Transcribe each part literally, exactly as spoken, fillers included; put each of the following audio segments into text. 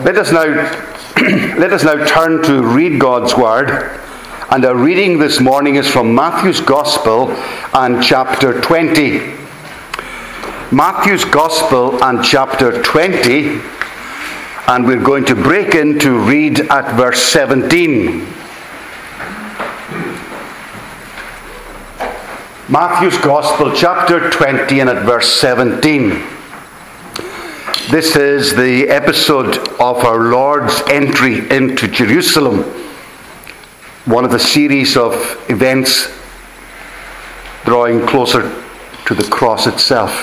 Let us now let us now turn to read God's Word. And our reading this morning is from Matthew's Gospel and chapter twenty. Matthew's Gospel and chapter twenty, and we're going to break in to read at verse seventeen. Matthew's Gospel, chapter twenty, and at verse seventeen. This is the episode of our Lord's entry into Jerusalem, one of the series of events drawing closer to the cross itself.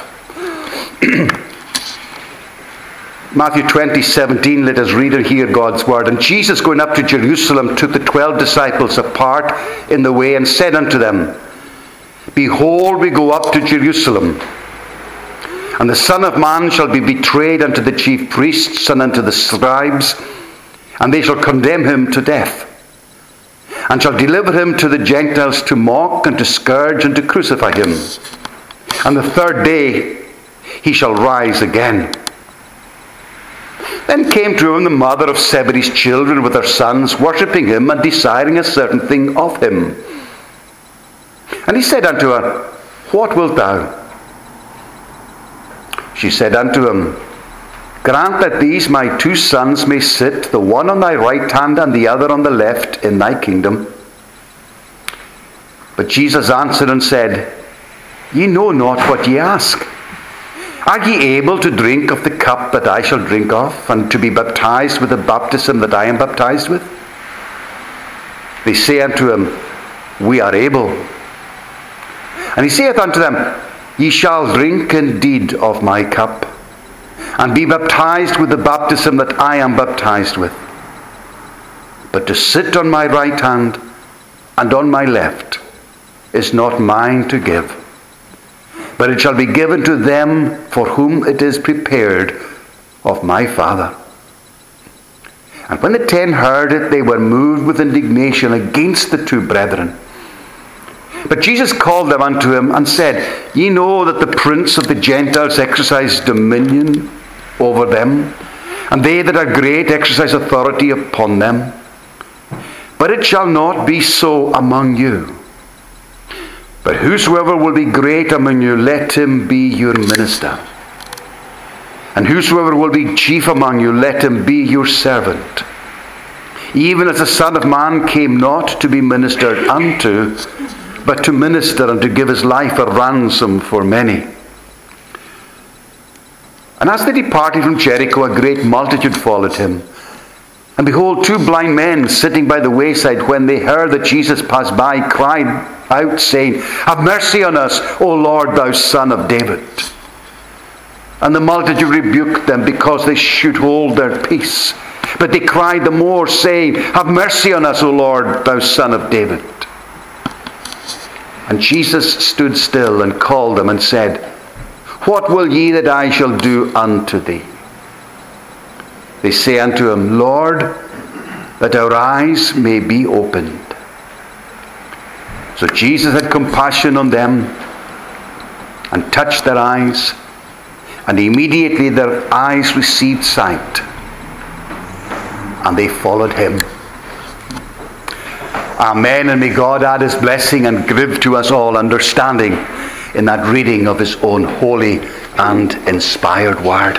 Matthew twenty, seventeen, let us read and hear God's word. And Jesus, going up to Jerusalem, took the twelve disciples apart in the way and said unto them, Behold, we go up to Jerusalem, and the Son of Man shall be betrayed unto the chief priests and unto the scribes, and they shall condemn him to death, and shall deliver him to the Gentiles to mock and to scourge and to crucify him. And the third day he shall rise again. Then came to him the mother of Zebedee's children with her sons, worshipping him and desiring a certain thing of him. And he said unto her, What wilt thou? She said unto him, Grant that these my two sons may sit, the one on thy right hand and the other on the left, in thy kingdom. But Jesus answered and said, Ye know not what ye ask. Are ye able to drink of the cup that I shall drink of, and to be baptized with the baptism that I am baptized with? They say unto him, We are able. And he saith unto them, Ye shall drink indeed of my cup, and be baptized with the baptism that I am baptized with. But to sit on my right hand and on my left is not mine to give, but it shall be given to them for whom it is prepared of my Father. And when the ten heard it, they were moved with indignation against the two brethren. But Jesus called them unto him and said, Ye know that the prince of the Gentiles exercise dominion over them, and they that are great exercise authority upon them. But it shall not be so among you. But whosoever will be great among you, let him be your minister. And whosoever will be chief among you, let him be your servant. Even as the Son of Man came not to be ministered unto, but to minister and to give his life a ransom for many. And as they departed from Jericho, a great multitude followed him. And behold, two blind men sitting by the wayside, when they heard that Jesus passed by, cried out, saying, Have mercy on us, O Lord, thou Son of David. And the multitude rebuked them, because they should hold their peace. But they cried the more, saying, Have mercy on us, O Lord, thou Son of David. And Jesus stood still and called them and said, What will ye that I shall do unto thee? They say unto him, Lord, that our eyes may be opened. So Jesus had compassion on them and touched their eyes, and immediately their eyes received sight, and they followed him. Amen, and may God add his blessing and give to us all understanding in that reading of his own holy and inspired word.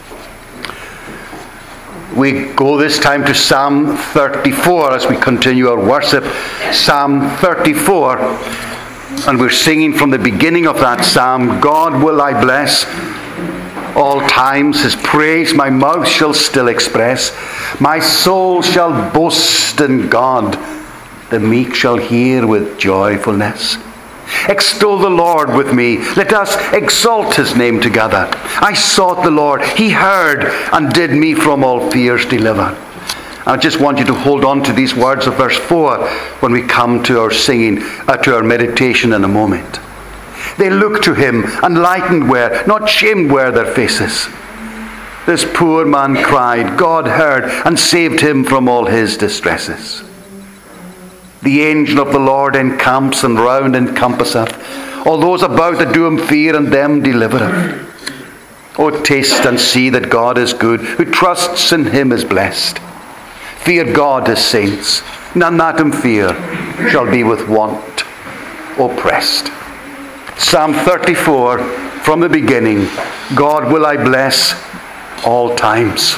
We go this time to Psalm thirty-four as we continue our worship. Psalm thirty-four, and we're singing from the beginning of that psalm, God will I bless all times, his praise my mouth shall still express. My soul shall boast in God, the meek shall hear with joyfulness. Extol the Lord with me. Let us exalt his name together. I sought the Lord. He heard and did me from all fears deliver. I just want you to hold on to these words of verse four when we come to our singing, uh, to our meditation in a moment. They looked to him, and lightened were, not shamed were their faces. This poor man cried. God heard and saved him from all his distresses. The angel of the Lord encamps and round encompasseth all those about that do him fear, and them delivereth. Oh, taste and see that God is good. Who trusts in him is blessed. Fear God, his saints. None that him fear shall be with want oppressed. Psalm thirty-four, from the beginning, God will I bless all times.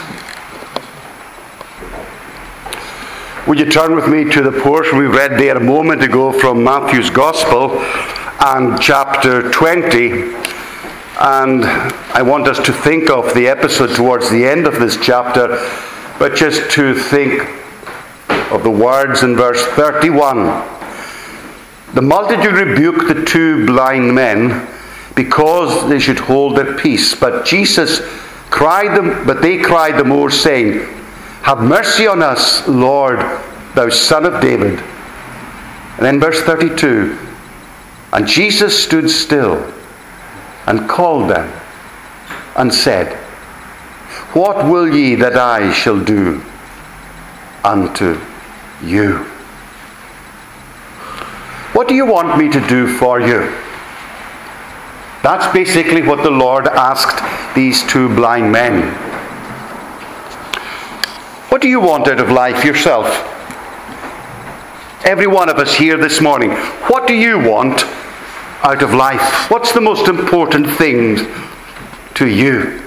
Would you turn with me to the portion we read there a moment ago from Matthew's Gospel and chapter twenty. And I want us to think of the episode towards the end of this chapter, but just to think of the words in verse thirty-one. The multitude rebuked the two blind men because they should hold their peace. But Jesus cried them, but they cried the more, saying, Have mercy on us, Lord, thou Son of David. And then verse thirty-two. And Jesus stood still and called them and said, What will ye that I shall do unto you? What do you want me to do for you? That's basically what the Lord asked these two blind men. What do you want out of life yourself? Every one of us here this morning, what do you want out of life? What's the most important thing to you?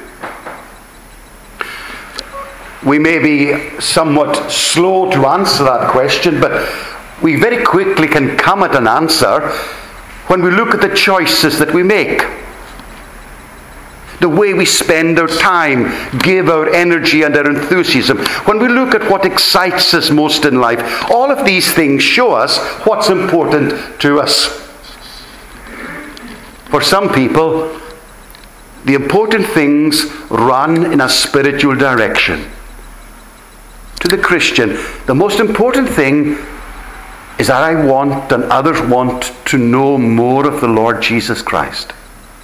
We may be somewhat slow to answer that question, but we very quickly can come at an answer when we look at the choices that we make. The way we spend our time, give our energy and our enthusiasm. When we look at what excites us most in life, all of these things show us what's important to us. For some people, the important things run in a spiritual direction. To the Christian, the most important thing is that I want and others want to know more of the Lord Jesus Christ.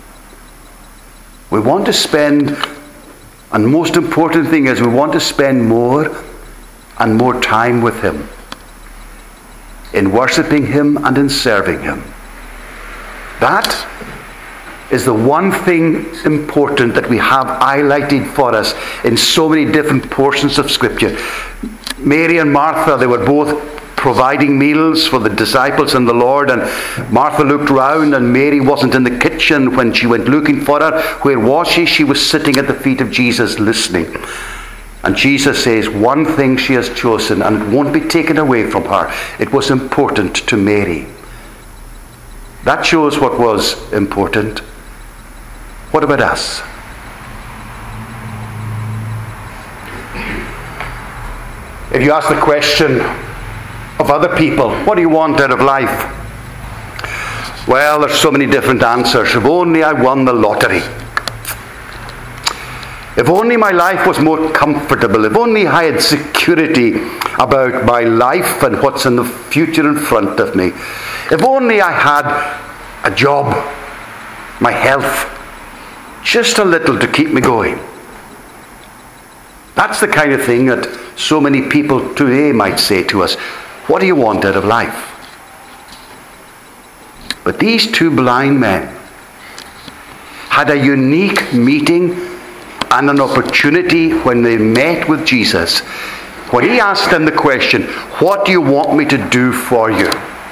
We want to spend, and the most important thing is we want to spend more and more time with him, in worshipping him and in serving him. That is the one thing important that we have highlighted for us in so many different portions of Scripture. Mary and Martha, they were both providing meals for the disciples and the Lord, and Martha looked round and Mary wasn't in the kitchen when she went looking for her. Where was she? She was sitting at the feet of Jesus listening. And Jesus says one thing she has chosen, and it won't be taken away from her. It was important to Mary. That shows what was important. What about us? If you ask the question of other people, what do you want out of life? Well, there's so many different answers. If only I won the lottery. If only my life was more comfortable. If only I had security about my life and what's in the future in front of me. If only I had a job, my health, just a little to keep me going. That's the kind of thing that so many people today might say to us. What do you want out of life? But these two blind men had a unique meeting and an opportunity when they met with Jesus. When he asked them the question, what do you want me to do for you?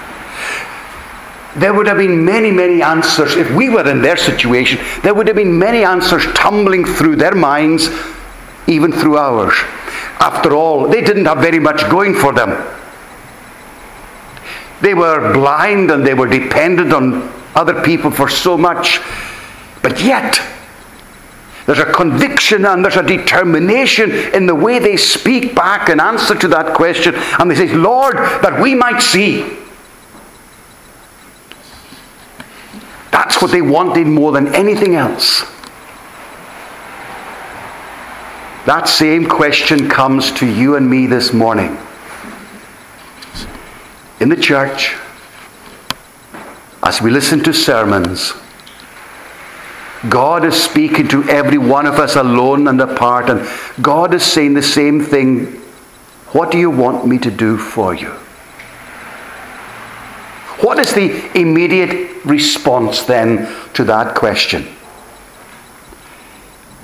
There would have been many, many answers. If we were in their situation, there would have been many answers tumbling through their minds, even through ours. After all, they didn't have very much going for them. They were blind and they were dependent on other people for so much. But yet, there's a conviction and there's a determination in the way they speak back in answer to that question. And they say, Lord, that we might see. That's what they wanted more than anything else. That same question comes to you and me this morning. In the church, as we listen to sermons, God is speaking to every one of us alone and apart, and God is saying the same thing. What do you want me to do for you? What is the immediate response then to that question?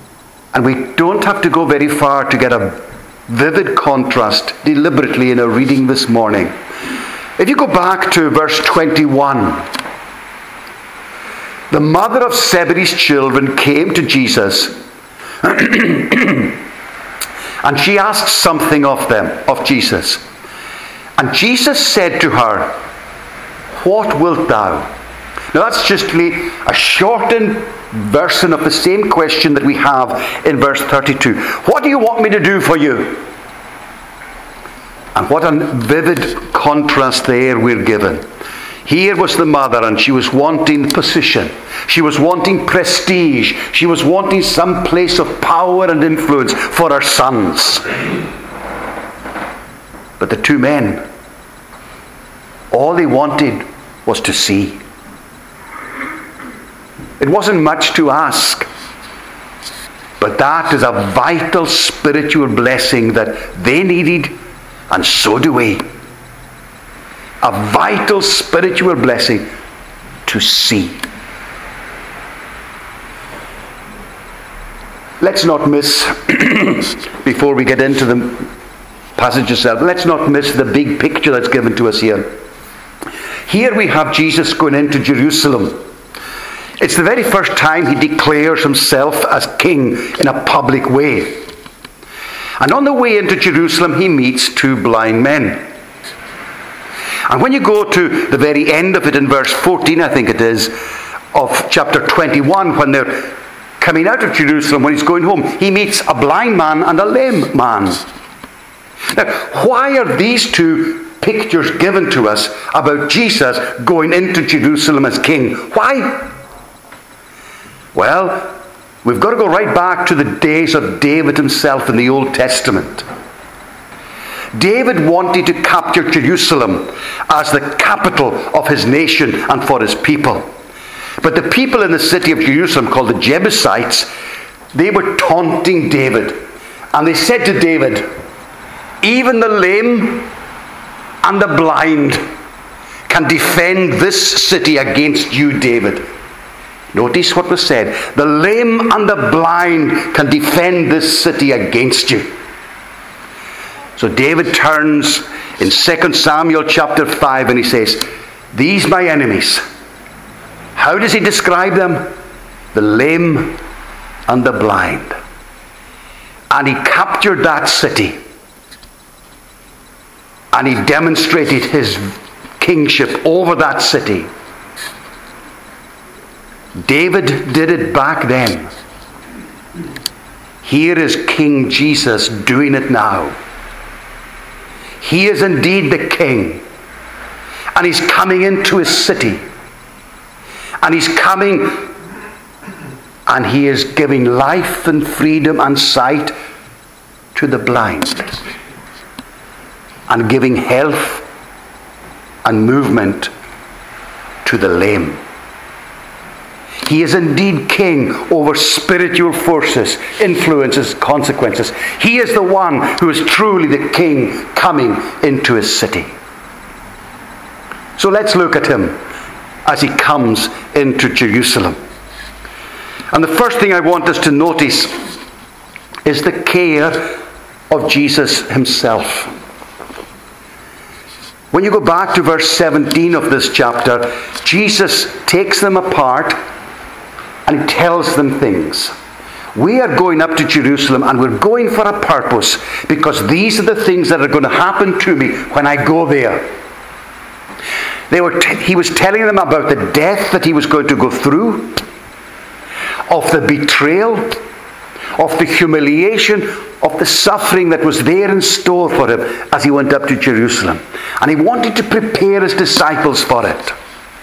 And we don't have to go very far to get a vivid contrast deliberately in our reading this morning. If you go back to verse twenty-one, the mother of Zebedee's children came to Jesus and she asked something of them, of Jesus. And Jesus said to her, "What wilt thou?" Now that's just a shortened version of the same question that we have in verse thirty-two. What do you want me to do for you? And what a vivid contrast there we're given. Here was the mother, and she was wanting position. She was wanting prestige. She was wanting some place of power and influence for her sons. But the two men, all they wanted was to see. It wasn't much to ask, but that is a vital spiritual blessing that they needed, and so do we. A vital spiritual blessing to see. Let's not miss, before we get into the passage itself, let's not miss the big picture that's given to us here. Here we have Jesus going into Jerusalem. It's the very first time he declares himself as king in a public way. And on the way into Jerusalem, he meets two blind men. And when you go to the very end of it in verse fourteen, I think it is, of chapter twenty-one, when they're coming out of Jerusalem, when he's going home, he meets a blind man and a lame man. Now, why are these two pictures given to us about Jesus going into Jerusalem as king? Why? Well, we've got to go right back to the days of David himself in the Old Testament. David wanted to capture Jerusalem as the capital of his nation and for his people. But the people in the city of Jerusalem, called the Jebusites, they were taunting David. And they said to David, "Even the lame and the blind can defend this city against you, David." Notice what was said. The lame and the blind can defend this city against you. So David turns in Second Samuel chapter five and he says, "These my enemies." How does he describe them? The lame and the blind. And he captured that city. And he demonstrated his kingship over that city. David did it back then. Here is King Jesus doing it now. He is indeed the king. And he's coming into his city. And he's coming and he is giving life and freedom and sight to the blind. And giving health and movement to the lame. He is indeed king over spiritual forces, influences, consequences. He is the one who is truly the king coming into his city. So let's look at him as he comes into Jerusalem. And the first thing I want us to notice is the care of Jesus himself. When you go back to verse seventeen of this chapter, Jesus takes them apart and he tells them things. We are going up to Jerusalem and we're going for a purpose, because these are the things that are going to happen to me when I go there. They were t- he was telling them about the death that he was going to go through, of the betrayal, of the humiliation, of the suffering that was there in store for him as he went up to Jerusalem. And he wanted to prepare his disciples for it.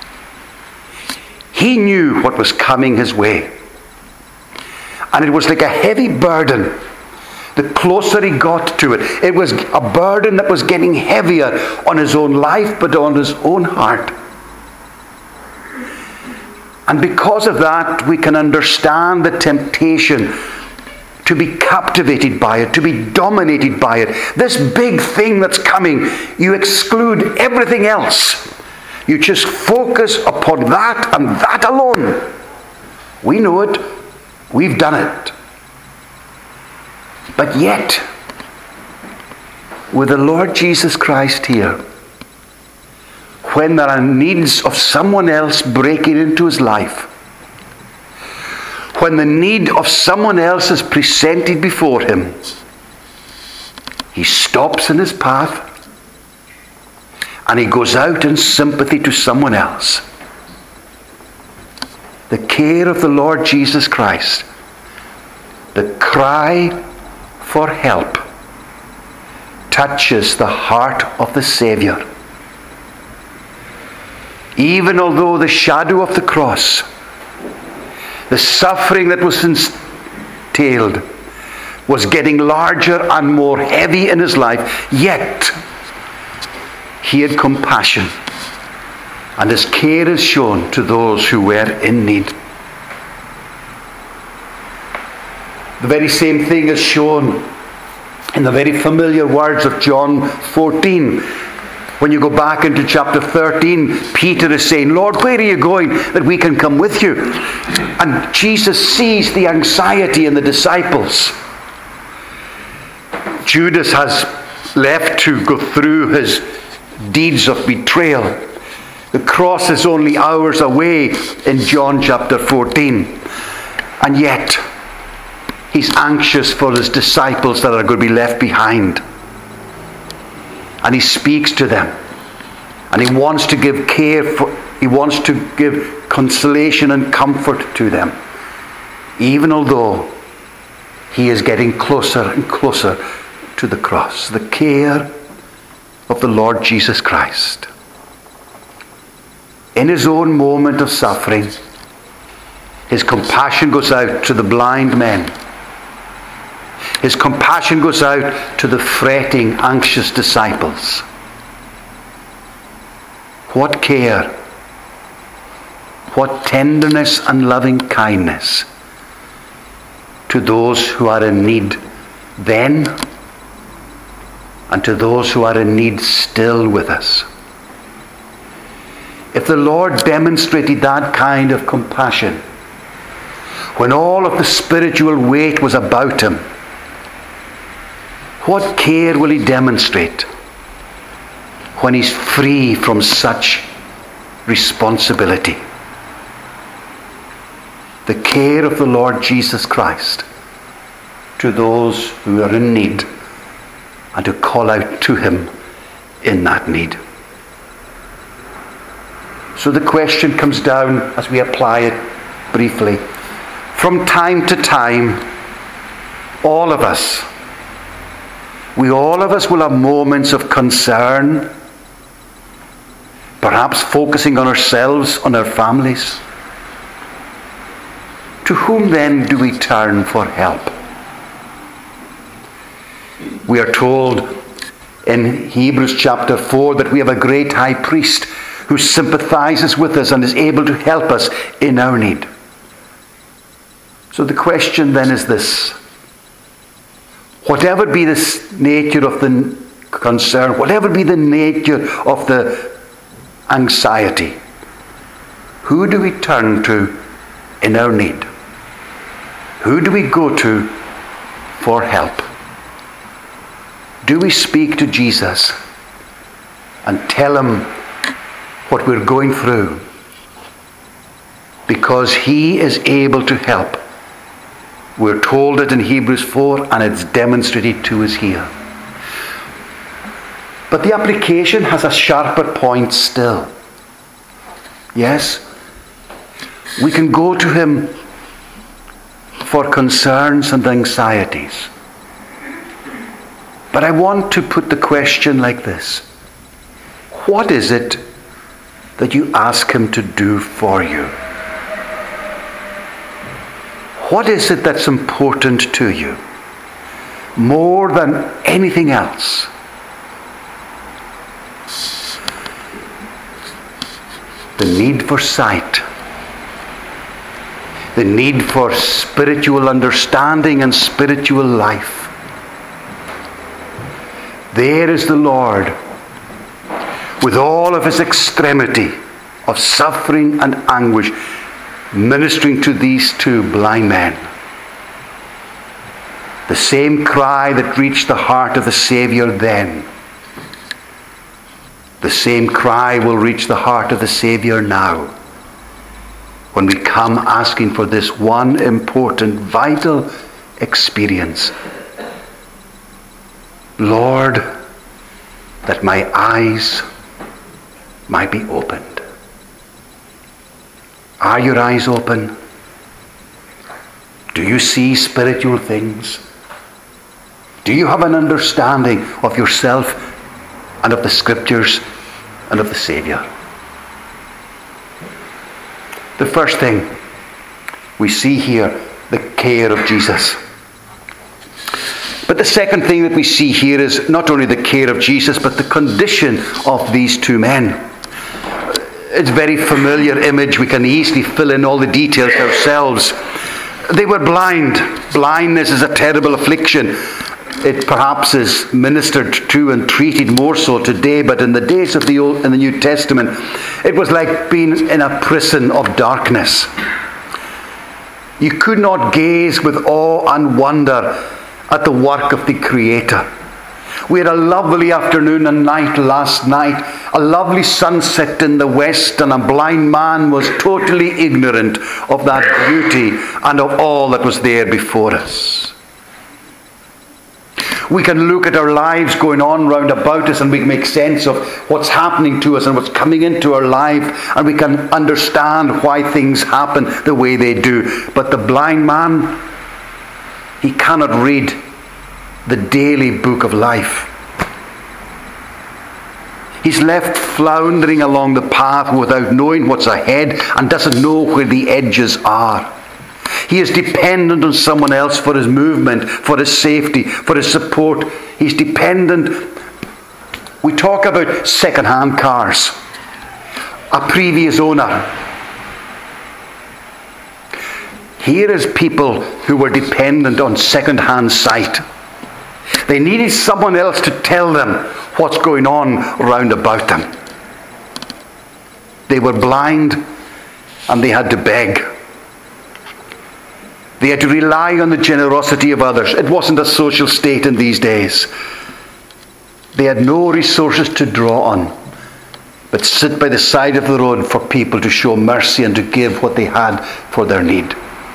He knew what was coming his way. And it was like a heavy burden. The closer he got to it, it was a burden that was getting heavier on his own life, but on his own heart. And because of that, we can understand the temptation to be captivated by it, to be dominated by it. This big thing that's coming, you exclude everything else. You just focus upon that and that alone. We know it. We've done it. But yet, with the Lord Jesus Christ here, when there are needs of someone else breaking into his life, when the need of someone else is presented before him, he stops in his path and he goes out in sympathy to someone else. The care of the Lord Jesus Christ, the cry for help, touches the heart of the Savior. Even although the shadow of the cross, the suffering that was entailed, was getting larger and more heavy in his life, yet he had compassion, and his care is shown to those who were in need. The very same thing is shown in the very familiar words of John fourteen. When you go back into chapter thirteen, Peter is saying, Lord, where are you going that we can come with you? And Jesus sees the anxiety in the disciples. Judas has left to go through his deeds of betrayal. The cross is only hours away in John chapter fourteen. And yet, he's anxious for his disciples that are going to be left behind. And he speaks to them. And he wants to give care for, he wants to give consolation and comfort to them. Even although he is getting closer and closer to the cross. The care of the Lord Jesus Christ. In his own moment of suffering, his compassion goes out to the blind men. His compassion goes out to the fretting, anxious disciples. What care, what tenderness and loving kindness to those who are in need then, and to those who are in need still with us. If the Lord demonstrated that kind of compassion when all of the spiritual weight was about him, what care will he demonstrate when he's free from such responsibility? The care of the Lord Jesus Christ to those who are in need, and to call out to him in that need. So the question comes down, as we apply it briefly. From time to time, all of us, we all of us will have moments of concern, perhaps focusing on ourselves, on our families. To whom then do we turn for help? We are told in Hebrews chapter four that we have a great high priest who sympathizes with us and is able to help us in our need. So the question then is this: whatever be the nature of the concern, whatever be the nature of the anxiety, who do we turn to in our need? Who do we go to for help? Do we speak to Jesus and tell him what we're going through? Because he is able to help. We're told it in Hebrews four, and it's demonstrated to us here. But the application has a sharper point still. Yes, we can go to him for concerns and anxieties. But I want to put the question like this: what is it that you ask him to do for you? What is it that's important to you more than anything else? The need for sight, the need for spiritual understanding and spiritual life. There is the Lord, with all of his extremity of suffering and anguish, ministering to these two blind men. The same cry that reached the heart of the Savior then, the same cry will reach the heart of the Savior now, when we come asking for this one important, vital experience. Lord, that my eyes might be opened. Are your eyes open? Do you see spiritual things? Do you have an understanding of yourself and of the Scriptures and of the Saviour? The first thing we see here, the care of Jesus. But the second thing that we see here is not only the care of Jesus, but the condition of these two men. It's a very familiar image. We can easily fill in all the details ourselves. They were blind. Blindness is a terrible affliction. It perhaps is ministered to and treated more so today, but in the days of the Old and the New Testament, it was like being in a prison of darkness. You could not gaze with awe and wonder at the work of the Creator. We had a lovely afternoon and night last night, a lovely sunset in the west, and a blind man was totally ignorant of that beauty and of all that was there before us. We can look at our lives going on round about us, and we can make sense of what's happening to us and what's coming into our life, and we can understand why things happen the way they do. But the blind man, he cannot read the daily book of life. He's left floundering along the path without knowing what's ahead and doesn't know where the edges are. He is dependent on someone else for his movement, for his safety, for his support. He's dependent. We talk about second-hand cars. A previous owner. Here is people who were dependent on second-hand sight. They needed someone else to tell them what's going on round about them. They were blind and they had to beg. They had to rely on the generosity of others. It wasn't a social state in these days. They had no resources to draw on, but sit by the side of the road for people to show mercy and to give what they had for their need.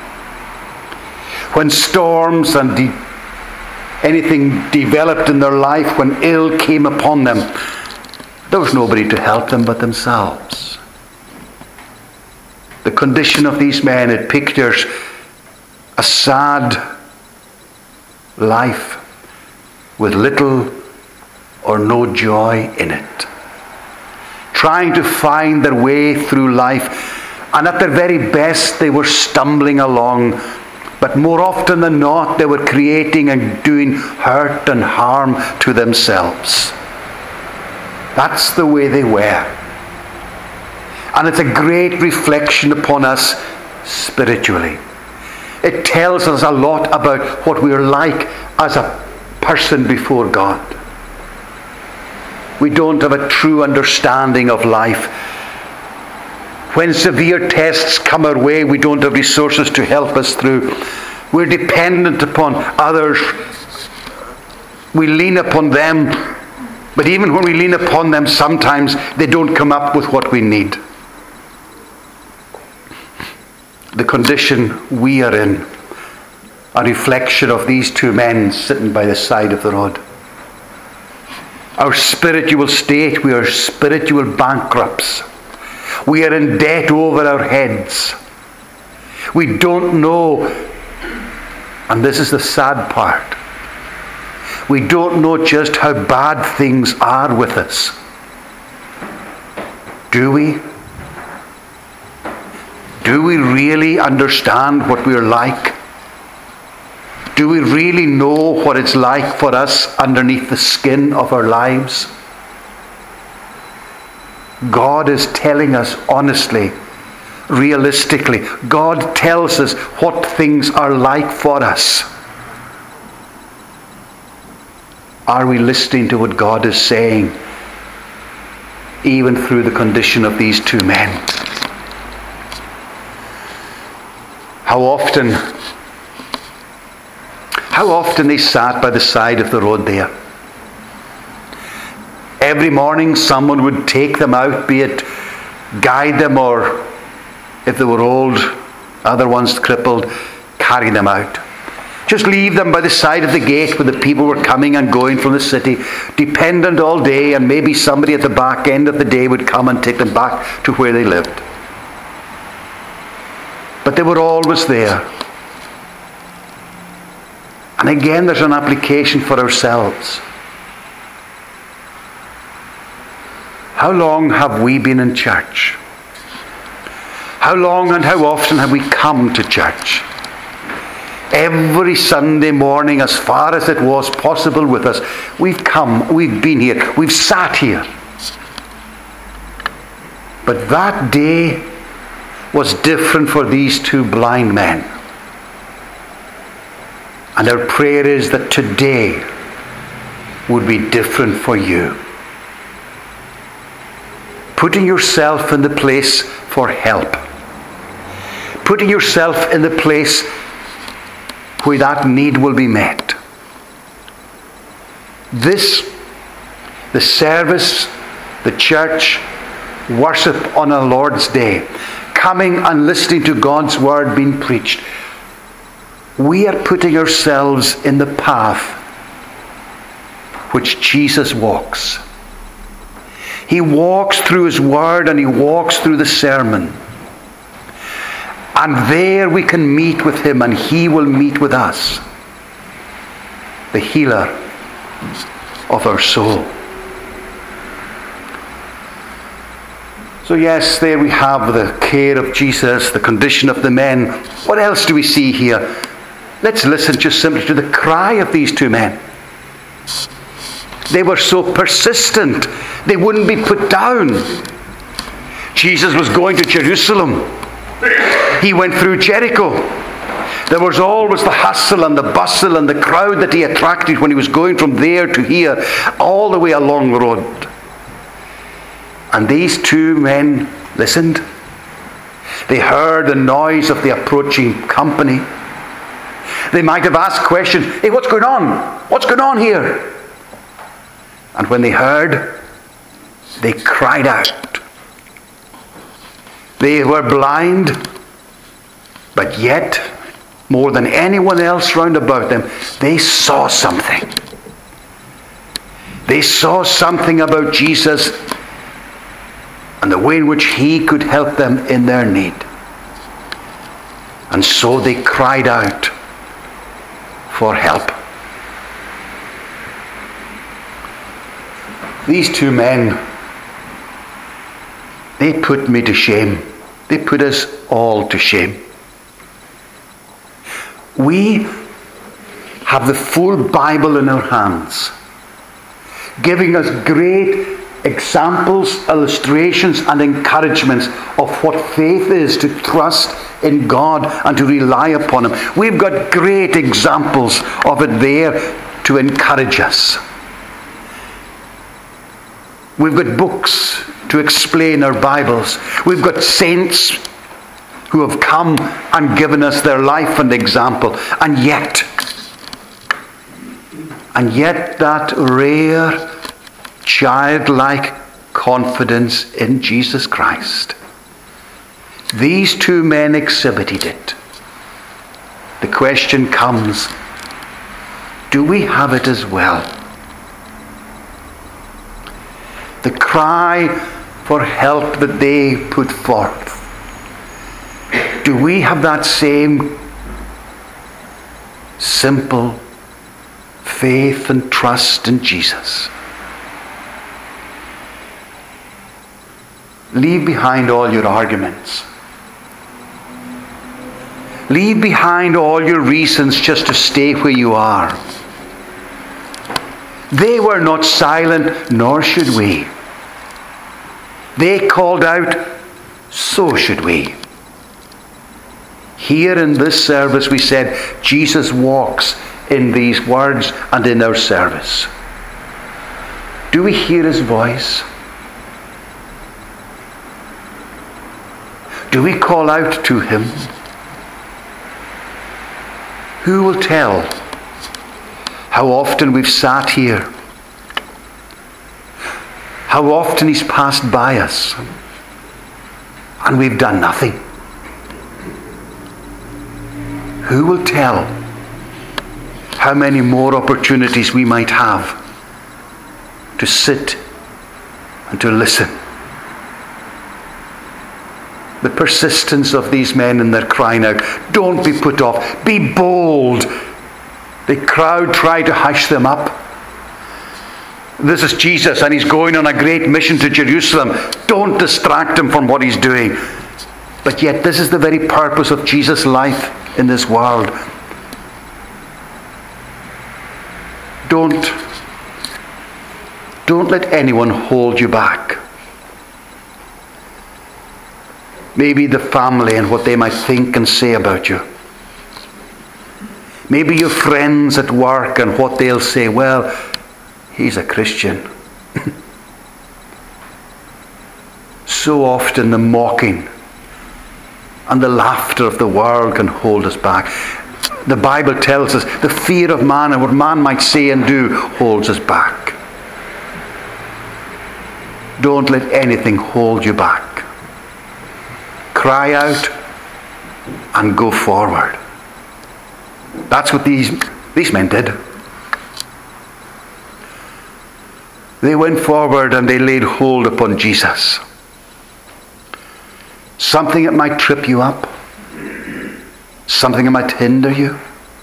When storms and de- anything developed in their life, when ill came upon them, there was nobody to help them but themselves. The condition of these men, it pictures a sad life with little or no joy in it. Trying to find their way through life, and at their very best they were stumbling along, but more often than not they were creating and doing hurt and harm to themselves. That's the way they were. And it's a great reflection upon us spiritually. It tells us a lot about what we're like as a person before God. We don't have a true understanding of life. When severe tests come our way, we don't have resources to help us through. We're dependent upon others. We lean upon them. But even when we lean upon them, sometimes they don't come up with what we need. The condition we are in, a reflection of these two men sitting by the side of the road. Our spiritual state, we are spiritual bankrupts. We are in debt over our heads. We don't know, and this is the sad part, we don't know just how bad things are with us. Do we? Do we really understand what we're like? Do we really know what it's like for us underneath the skin of our lives? God is telling us honestly, realistically. God tells us what things are like for us. Are we listening to what God is saying, even through the condition of these two men? How often How often they sat by the side of the road there. Every morning someone would take them out, be it guide them, or if they were old, other ones crippled, carry them out. Just leave them by the side of the gate where the people were coming and going from the city, dependent all day, and maybe somebody at the back end of the day would come and take them back to where they lived. But they were always there. And again, there's an application for ourselves. How long have we been in church? How long and how often have we come to church? Every Sunday morning, as far as it was possible with us, we've come, we've been here, we've sat here. But that day was different for these two blind men. And our prayer is that today would be different for you. Putting yourself in the place for help. Putting yourself in the place where that need will be met. This, the service, the church, worship on a Lord's Day, coming and listening to God's word being preached, we are putting ourselves in the path which Jesus walks. He walks through his word and he walks through the sermon. And there we can meet with him and he will meet with us. The healer of our soul. So yes, there we have the care of Jesus, the condition of the men. What else do we see here? Let's listen just simply to the cry of these two men. They were so persistent. They wouldn't be put down. Jesus was going to Jerusalem. He went through Jericho. There was always the hustle and the bustle and the crowd that he attracted when he was going from there to here, all the way along the road. And these two men listened. They heard the noise of the approaching company. They might have asked questions. Hey, what's going on? What's going on here? And when they heard, they cried out. They were blind, but yet, more than anyone else round about them, they saw something. They saw something about Jesus and the way in which he could help them in their need. And so they cried out for help. These two men, they put me to shame. They put us all to shame. We have the full Bible in our hands, giving us great examples, illustrations, and encouragements of what faith is, to trust in God and to rely upon him. We've got great examples of it there to encourage us. We've got books to explain our Bibles. We've got saints who have come and given us their life and example. And yet, and yet that rare, childlike confidence in Jesus Christ, these two men exhibited it. The question comes, do we have it as well? The cry for help that they put forth, do we have that same simple faith and trust in Jesus? Leave behind all your arguments. Leave behind all your reasons just to stay where you are. They were not silent, nor should we. They called out, so should we. Here in this service we said, Jesus walks in these words and in our service. Do we hear his voice? Do we call out to him? Who will tell How often we've sat here. How often he's passed by us. And we've done nothing. Who will tell how many more opportunities we might have to sit and to listen? The persistence of these men in their crying out, don't be put off, be bold. The crowd tried to hush them up. This is Jesus and he's going on a great mission to Jerusalem. Don't distract him from what he's doing. But yet this is the very purpose of Jesus' life in this world. Don't, don't let anyone hold you back. Maybe the family and what they might think and say about you. Maybe your friends at work and what they'll say. Well, he's a Christian. So often the mocking and the laughter of the world can hold us back. The Bible tells us the fear of man and what man might say and do holds us back. Don't let anything hold you back. Cry out and go forward. That's what these, these men did. They went forward and they laid hold upon Jesus. Something that might trip you up. Something that might hinder you.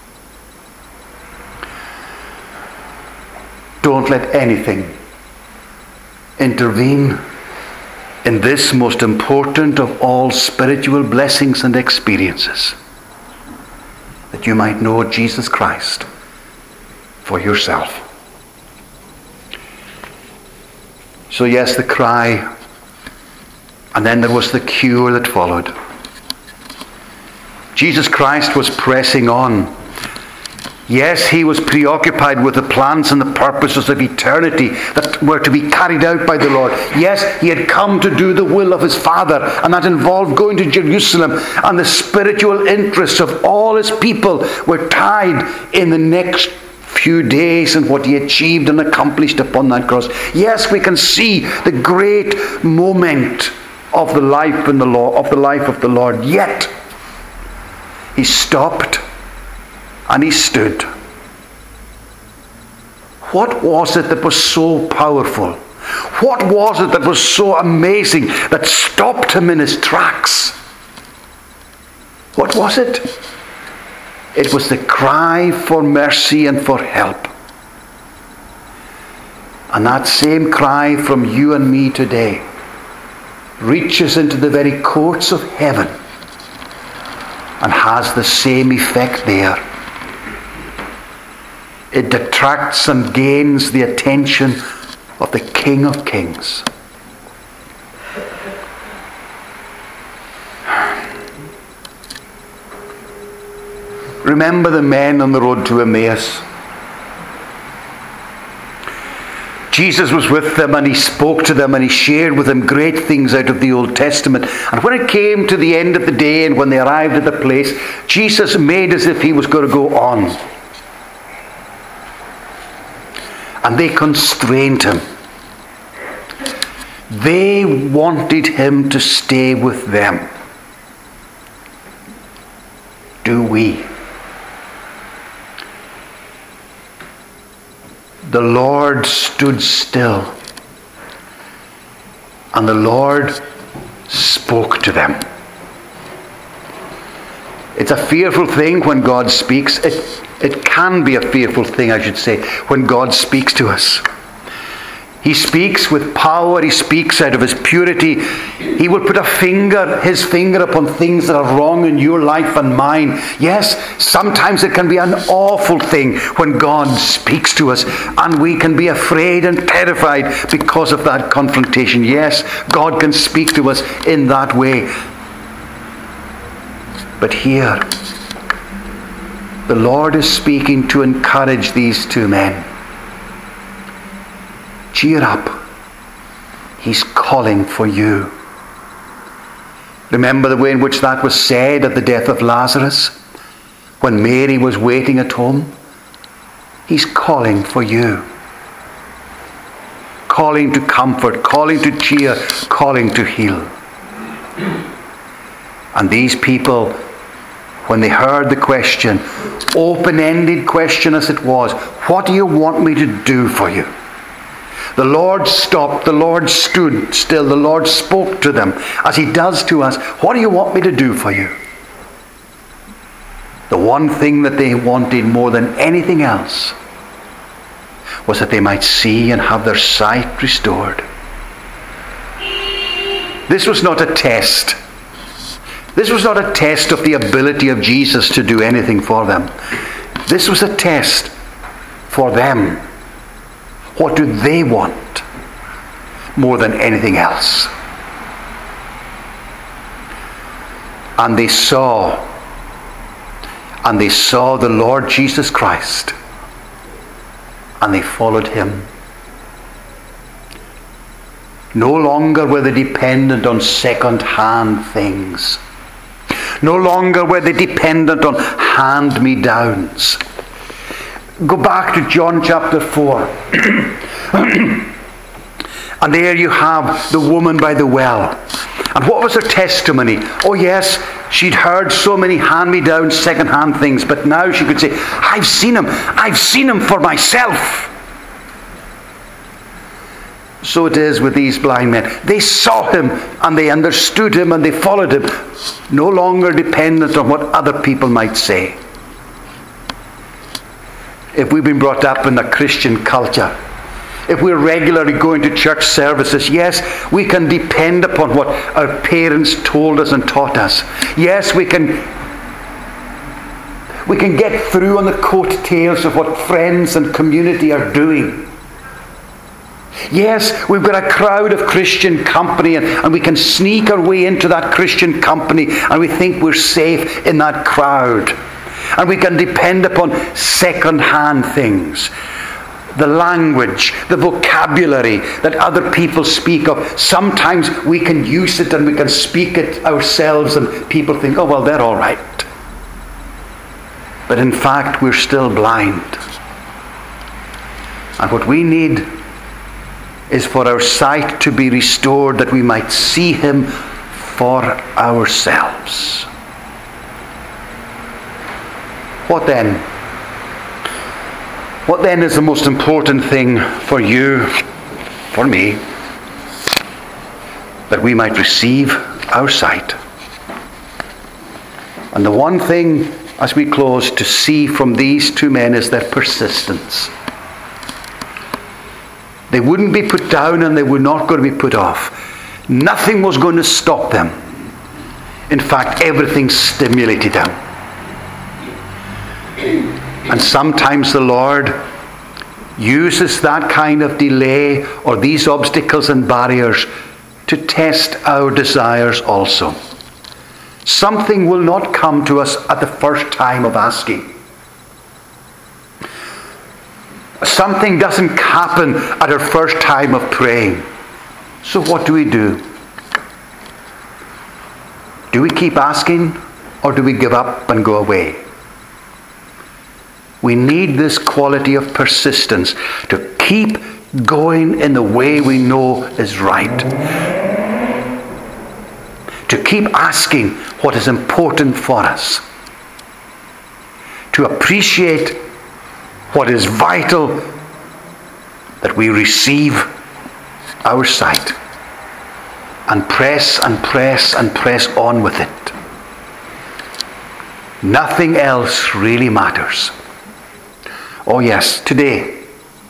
Don't let anything intervene in this most important of all spiritual blessings and experiences, that you might know Jesus Christ for yourself. So yes, the cry, and then there was the cure that followed. Jesus Christ was pressing on. Yes, he was preoccupied with the plans and the purposes of eternity that were to be carried out by the Lord. Yes, he had come to do the will of his Father, and that involved going to Jerusalem, and the spiritual interests of all his people were tied in the next few days and what he achieved and accomplished upon that cross. Yes, we can see the great moment of the life in the law of the life of the Lord. Yet he stopped and he stood. What was it that was so powerful? What was it that was so amazing that stopped him in his tracks? What was it? It was the cry for mercy and for help. And that same cry from you and me today reaches into the very courts of heaven and has the same effect there. It detracts and gains the attention of the King of Kings. Remember the men on the road to Emmaus. Jesus was with them and he spoke to them and he shared with them great things out of the Old Testament. And when it came to the end of the day and when they arrived at the place, Jesus made as if he was going to go on. And they constrained him. They wanted him to stay with them. Do we? The Lord stood still, and the Lord spoke to them. It's a fearful thing when God speaks. It, it can be a fearful thing, I should say, when God speaks to us. He speaks with power. He speaks out of his purity. He will put a finger, his finger upon things that are wrong in your life and mine. Yes, sometimes it can be an awful thing when God speaks to us and we can be afraid and terrified because of that confrontation. Yes, God can speak to us in that way. But here, the Lord is speaking to encourage these two men. Cheer up. He's calling for you. Remember the way in which that was said at the death of Lazarus, when Mary was waiting at home? He's calling for you. Calling to comfort, calling to cheer, calling to heal. And these people, when they heard the question, open-ended question as it was, what do you want me to do for you? The Lord stopped, the Lord stood still, the Lord spoke to them as he does to us. What do you want me to do for you? The one thing that they wanted more than anything else was that they might see and have their sight restored. This was not a test. This was not a test of the ability of Jesus to do anything for them. This was a test for them. What do they want more than anything else? And they saw, and they saw the Lord Jesus Christ, and they followed him. No longer were they dependent on second-hand things. No longer were they dependent on hand-me-downs. Go back to John chapter four. And there you have the woman by the well. And what was her testimony? Oh yes, she'd heard so many hand-me-down, second-hand things, but now she could say, I've seen him. I've seen him for myself. So it is with these blind men. They saw him and they understood him and they followed him, no longer dependent on what other people might say. If we've been brought up in a Christian culture, if we're regularly going to church services, yes, we can depend upon what our parents told us and taught us. Yes, we can we can get through on the coattails of what friends and community are doing. Yes, we've got a crowd of Christian company and, and we can sneak our way into that Christian company and we think we're safe in that crowd. And we can depend upon second-hand things. The language, the vocabulary that other people speak of. Sometimes we can use it and we can speak it ourselves and people think, oh, well, they're all right. But in fact, we're still blind. And what we need is for our sight to be restored that we might see him for ourselves. What then? What then is the most important thing for you, for me, that we might receive our sight? And the one thing, as we close, to see from these two men is their persistence. They wouldn't be put down and they were not going to be put off. Nothing was going to stop them. In fact, everything stimulated them. And sometimes the Lord uses that kind of delay or these obstacles and barriers to test our desires also. Something will not come to us at the first time of asking. Something doesn't happen at our first time of praying. So what do we do? Do we keep asking or do we give up and go away? We need this quality of persistence to keep going in the way we know is right. To keep asking what is important for us. To appreciate what is vital, that we receive our sight. And press and press and press on with it. Nothing else really matters. Oh yes, today.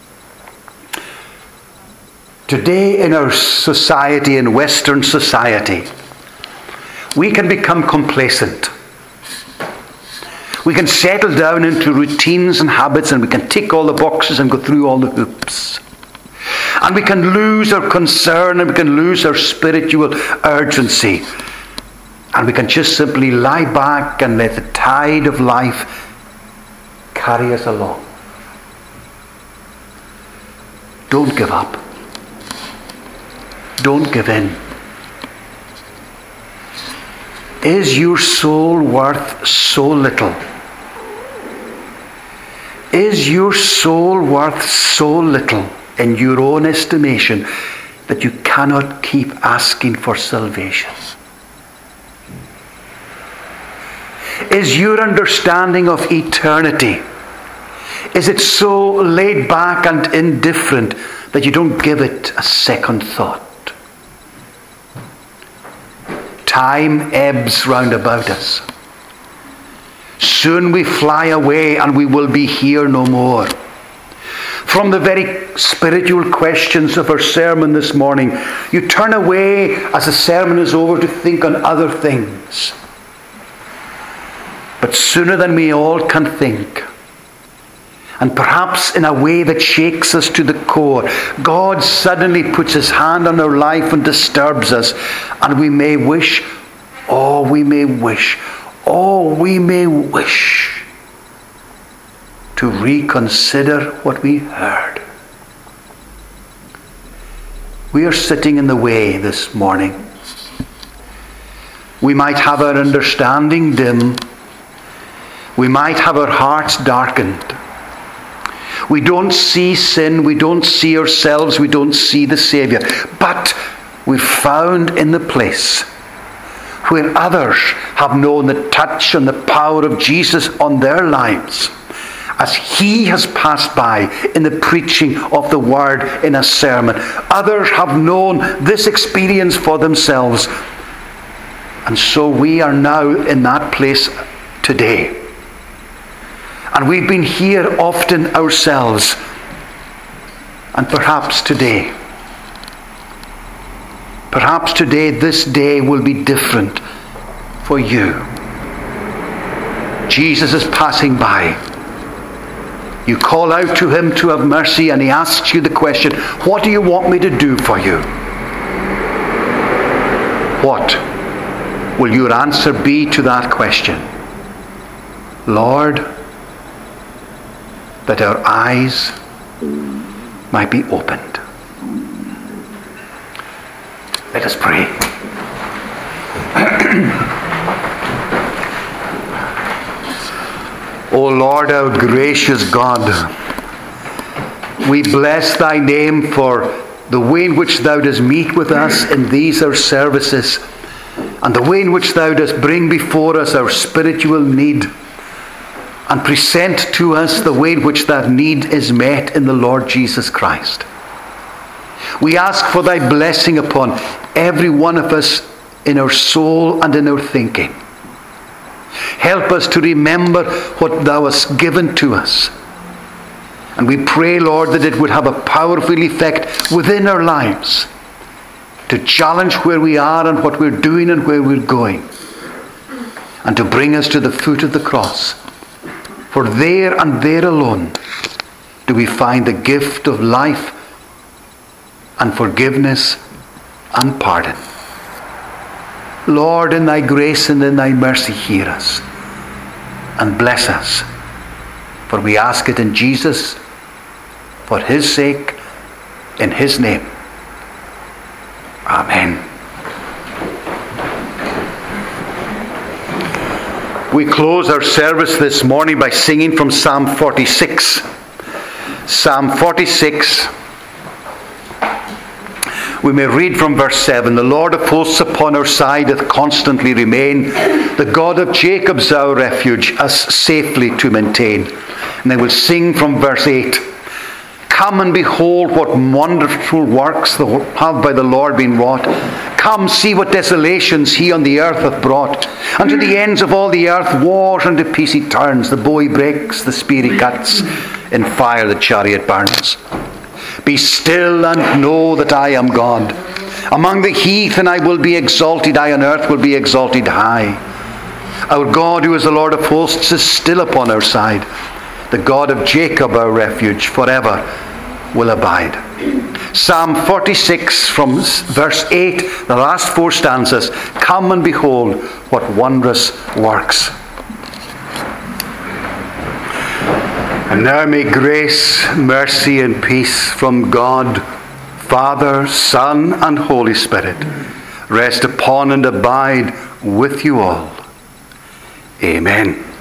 Today in our society, in Western society, we can become complacent. We can settle down into routines and habits and we can tick all the boxes and go through all the hoops. And we can lose our concern and we can lose our spiritual urgency. And we can just simply lie back and let the tide of life carry us along. Don't give up. Don't give in. Is your soul worth so little Is your soul worth so little in your own estimation that you cannot keep asking for salvation? Is your understanding of eternity, is it so laid back and indifferent that you don't give it a second thought? Time ebbs round about us. Soon we fly away and we will be here no more. From the very spiritual questions of our sermon this morning, you turn away as the sermon is over to think on other things. But sooner than we all can think, and perhaps in a way that shakes us to the core, God suddenly puts his hand on our life and disturbs us, and we may wish, oh, we may wish, oh, we may wish to reconsider what we heard. We are sitting in the way this morning. We might have our understanding dim. We might have our hearts darkened. We don't see sin, we don't see ourselves, we don't see the Saviour. But we're found in the place where others have known the touch and the power of Jesus on their lives as he has passed by in the preaching of the word in a sermon. Others have known this experience for themselves. And so we are now in that place today. And we've been here often ourselves. And perhaps today, perhaps today, this day will be different for you. Jesus is passing by. You call out to him to have mercy, and he asks you the question, what do you want me to do for you? What will your answer be to that question? Lord, that our eyes might be opened. Let us pray. O Lord, our gracious God, we bless thy name for the way in which thou dost meet with us in these our services, and the way in which thou dost bring before us our spiritual need, and present to us the way in which that need is met in the Lord Jesus Christ. We ask for thy blessing upon every one of us in our soul and in our thinking. Help us to remember what thou hast given to us. And we pray, Lord, that it would have a powerful effect within our lives to challenge where we are and what we're doing and where we're going, and to bring us to the foot of the cross. For there and there alone do we find the gift of life and forgiveness and pardon. Lord, in thy grace and in thy mercy, hear us and bless us. For we ask it in Jesus, for his sake, in his name. Amen. We close our service this morning by singing from Psalm forty-six. Psalm forty-six. We may read from verse seven. The Lord of hosts upon our side doth constantly remain. The God of Jacob's our refuge, us safely to maintain. And then we'll sing from verse eight. Come and behold what wonderful works have by the Lord been wrought. Come, see what desolations he on the earth hath brought. Unto the ends of all the earth wars unto peace he turns. The bow he breaks, the spear he cuts. In fire the chariot burns. Be still and know that I am God. Among the heathen I will be exalted. I on earth will be exalted high. Our God, who is the Lord of hosts, is still upon our side. The God of Jacob, our refuge, forever will abide. Psalm forty-six from verse eight, the last four stanzas. Come and behold what wondrous works. And now may grace, mercy, and peace from God, Father, Son, and Holy Spirit rest upon and abide with you all. Amen.